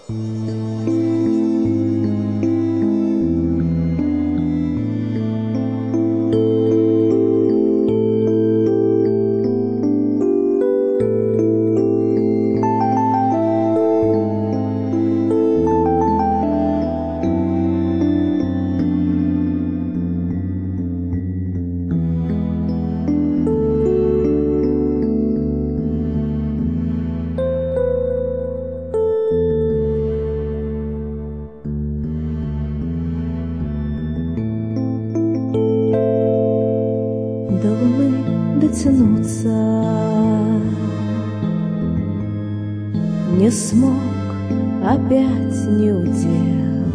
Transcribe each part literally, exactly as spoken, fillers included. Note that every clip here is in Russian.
До луны дотянуться не смог, опять не удел.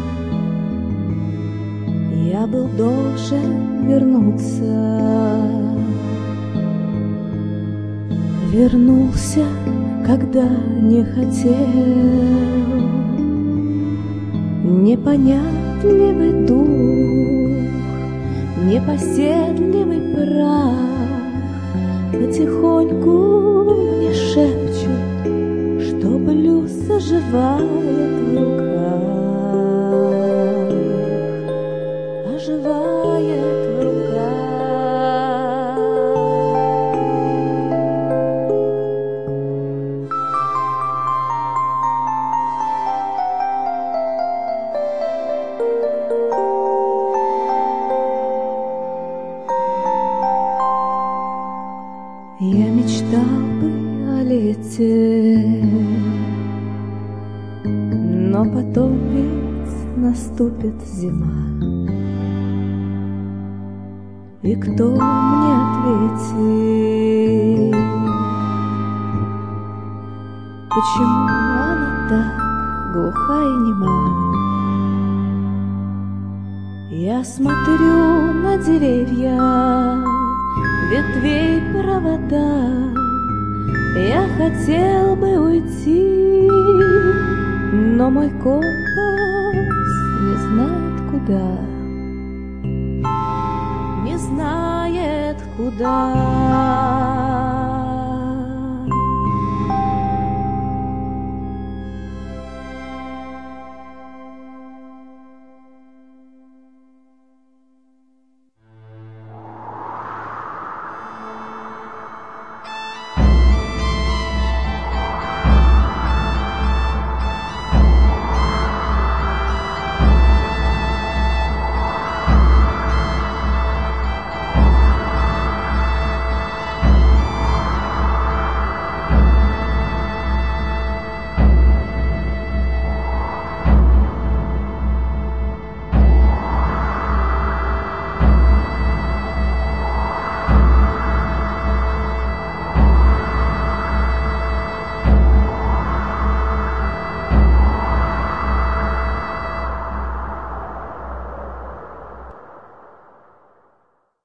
Я был должен вернуться, вернулся, когда не хотел. Непонятливый дух, непоседливый прах потихоньку мне шепчут, что блюз оживает в руках, оживает в руках. Я мечтал бы о лете, но потом ведь наступит зима. И кто мне ответит, почему она так глуха и нема? Я смотрю на деревья, ветвей провода. Я хотел бы уйти, но мой компас не знает куда, не знает куда.